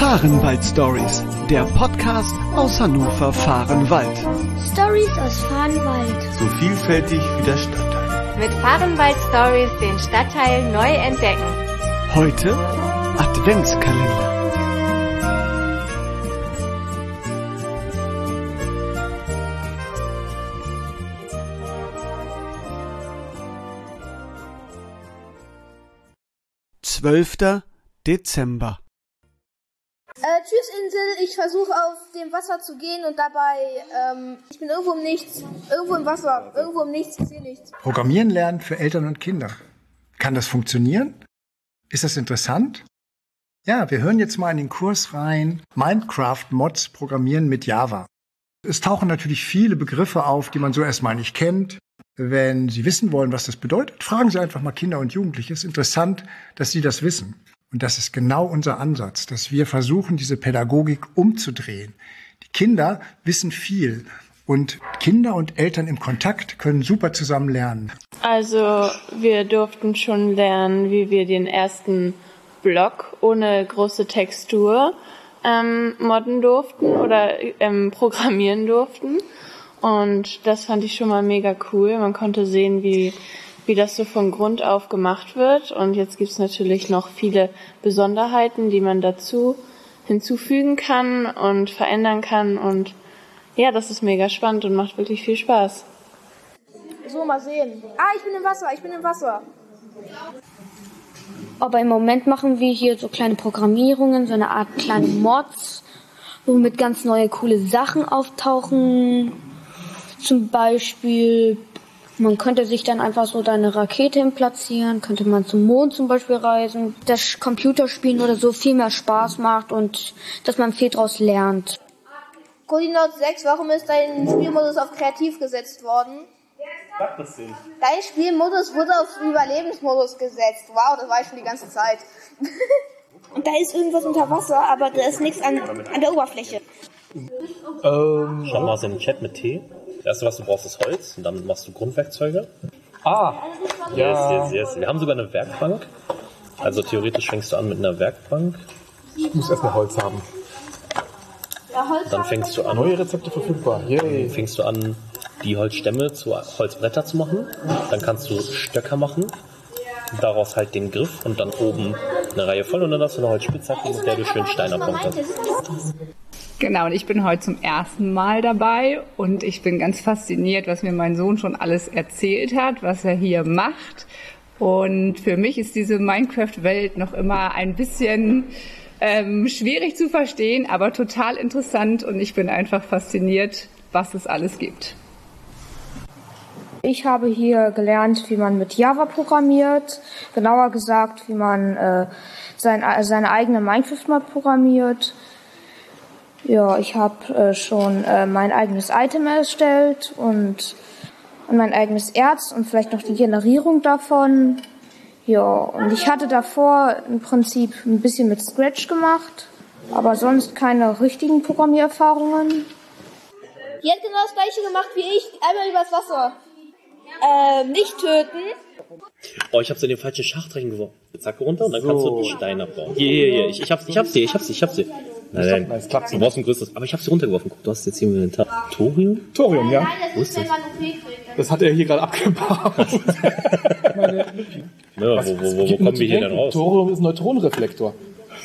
Fahrenwald-Stories, der Podcast aus Hannover-Fahrenwald. Stories aus Fahrenwald. So vielfältig wie der Stadtteil. Mit Fahrenwald-Stories den Stadtteil neu entdecken. Heute Adventskalender. Dezember. Tschüss Insel, ich versuche auf dem Wasser zu gehen und dabei, ich bin irgendwo im Nichts, irgendwo im Wasser, irgendwo im Nichts, ich sehe nichts. Programmieren lernen für Eltern und Kinder. Kann das funktionieren? Ist das interessant? Ja, wir hören jetzt mal in den Kurs rein. Minecraft-Mods programmieren mit Java. Es tauchen natürlich viele Begriffe auf, die man so erstmal nicht kennt. Wenn Sie wissen wollen, was das bedeutet, fragen Sie einfach mal Kinder und Jugendliche. Es ist interessant, dass sie das wissen. Und das ist genau unser Ansatz, dass wir versuchen, diese Pädagogik umzudrehen. Die Kinder wissen viel und Kinder und Eltern im Kontakt können super zusammen lernen. Also wir durften schon lernen, wie wir den ersten Block ohne große Textur modden durften oder programmieren durften. Und das fand ich schon mal mega cool. Man konnte sehen, wie das so von Grund auf gemacht wird. Und jetzt gibt's natürlich noch viele Besonderheiten, die man dazu hinzufügen kann und verändern kann. Und ja, das ist mega spannend und macht wirklich viel Spaß. So, mal sehen. Ich bin im Wasser. Aber im Moment machen wir hier so kleine Programmierungen, so eine Art kleine Mods, womit ganz neue coole Sachen auftauchen. Zum Beispiel, man könnte sich dann einfach so da eine Rakete hin platzieren, könnte man zum Mond zum Beispiel reisen, das Computerspielen oder so viel mehr Spaß macht und dass man viel draus lernt. Coordinate 6, warum ist dein Spielmodus auf Kreativ gesetzt worden? Was das denn? Dein Spielmodus wurde auf Überlebensmodus gesetzt. Wow, das war ich schon die ganze Zeit. Und da ist irgendwas unter Wasser, aber da ist nichts an der Oberfläche. Schau mal was in den Chat mit T. Das erste, was du brauchst, ist Holz. Und dann machst du Grundwerkzeuge. Yes. Wir haben sogar eine Werkbank. Also theoretisch fängst du an mit einer Werkbank. Ich muss erstmal Holz haben. Dann fängst du an. Neue Rezepte verfügbar. Yay. Fängst du an, die Holzstämme zu Holzbretter zu machen. Dann kannst du Stöcker machen. Daraus halt den Griff und dann oben eine Reihe voll. Und dann hast du eine Holzspitzhacke, mit der du schön Stein abbauen kannst. Genau, und ich bin heute zum ersten Mal dabei und ich bin ganz fasziniert, was mir mein Sohn schon alles erzählt hat, was er hier macht. Und für mich ist diese Minecraft-Welt noch immer ein bisschen schwierig zu verstehen, aber total interessant und ich bin einfach fasziniert, was es alles gibt. Ich habe hier gelernt, wie man mit Java programmiert, genauer gesagt, wie man seine eigene Minecraft-Mod programmiert. Ja, ich habe schon mein eigenes Item erstellt und mein eigenes Erz und vielleicht noch die Generierung davon. Ja, und ich hatte davor im Prinzip ein bisschen mit Scratch gemacht, aber sonst keine richtigen Programmiererfahrungen. Die hat genau das gleiche gemacht wie ich, einmal übers Wasser. Nicht töten. Oh, ich hab's in den falschen Schacht reingeworfen. Zacke runter und dann kannst du einen Stein abbauen. Hier. Ich hab's sie. Nein. Du brauchst ein größeres. Aber ich hab's hier runtergeworfen. Guck, du hast jetzt hier im Inventar. Thorium, ja. Wo ist das? Das hat er hier gerade abgebaut. Wo kommen wir hier denn raus? Thorium ist ein Neutronenreflektor.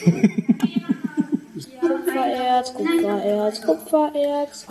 Kupfererz.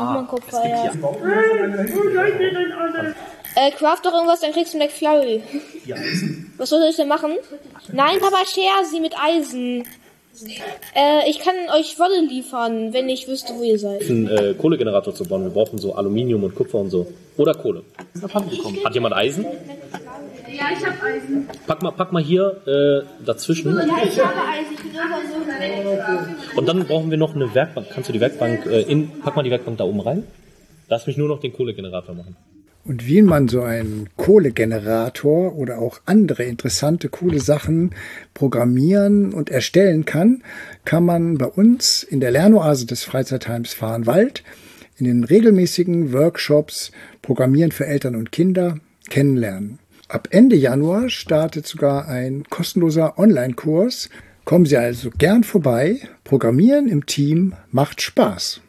Craft doch irgendwas, dann kriegst du McFlurry. Ja. Was soll ich denn machen? Nein, Papa, share sie mit Eisen. Ich kann euch Wolle liefern, wenn ich wüsste, wo ihr seid. Einen Kohlegenerator zu bauen. Wir brauchen so Aluminium und Kupfer und so. Oder Kohle. Hat jemand Eisen? Ja, ich hab Eisen. Pack mal hier dazwischen. Ja, ich habe Eisen. Ich bin irgendwann so. Und dann brauchen wir noch eine Werkbank. Kannst du die Werkbank pack mal die Werkbank da oben rein. Lass mich nur noch den Kohlegenerator machen. Und wie man so einen Kohlegenerator oder auch andere interessante, coole Sachen programmieren und erstellen kann, kann man bei uns in der Lernoase des Freizeitheims Fahrenwald in den regelmäßigen Workshops Programmieren für Eltern und Kinder kennenlernen. Ab Ende Januar startet sogar ein kostenloser Online-Kurs Kommen Sie also gern vorbei. Programmieren im Team macht Spaß.